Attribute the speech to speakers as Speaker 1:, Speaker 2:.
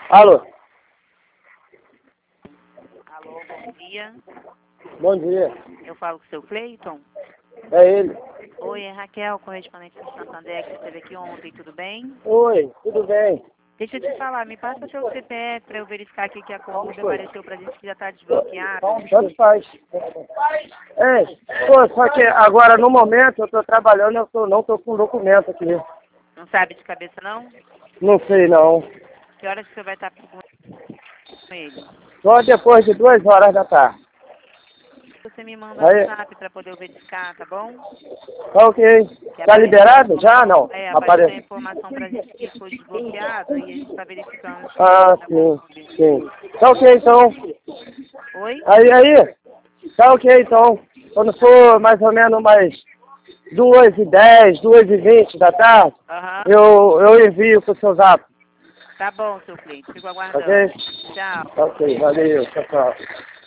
Speaker 1: Alô?
Speaker 2: Alô, bom dia.
Speaker 1: Bom dia.
Speaker 2: Eu falo com o seu Cleiton.
Speaker 1: É ele.
Speaker 2: Oi, é Raquel, correspondente do Santander, que você esteve aqui ontem, tudo bem?
Speaker 1: Oi, tudo bem?
Speaker 2: Deixa eu te falar, me passa seu CPF para eu verificar aqui que a conta apareceu pra gente que já está desbloqueado.
Speaker 1: Tanto faz. É, pô, só que agora no momento eu tô trabalhando, não tô com documento aqui.
Speaker 2: Não sabe de cabeça, não?
Speaker 1: Não sei não.
Speaker 2: Que horas que você vai estar com ele?
Speaker 1: Só depois de 2 horas da tarde.
Speaker 2: Você me manda
Speaker 1: Aí,
Speaker 2: no zap para poder eu verificar, tá bom?
Speaker 1: tá ok.
Speaker 2: Que
Speaker 1: Tá
Speaker 2: apareceu a
Speaker 1: liberado? Já não?
Speaker 2: informação, apareceu a
Speaker 1: Aparece.
Speaker 2: informação pra gente que foi desbloqueado e a gente está verificando os
Speaker 1: Ah,
Speaker 2: clientes da
Speaker 1: sim,
Speaker 2: Consul.
Speaker 1: sim. Tá ok então.
Speaker 2: Oi?
Speaker 1: Aí. Tá ok então. Quando for mais ou menos mais 2h10, 2h20 da tarde,
Speaker 2: Aham.
Speaker 1: eu envio pro seu zap.
Speaker 2: Tá bom, seu cliente. Fico
Speaker 1: Ok?
Speaker 2: aguardando. Tchau.
Speaker 1: Ok, valeu, tchau, tchau.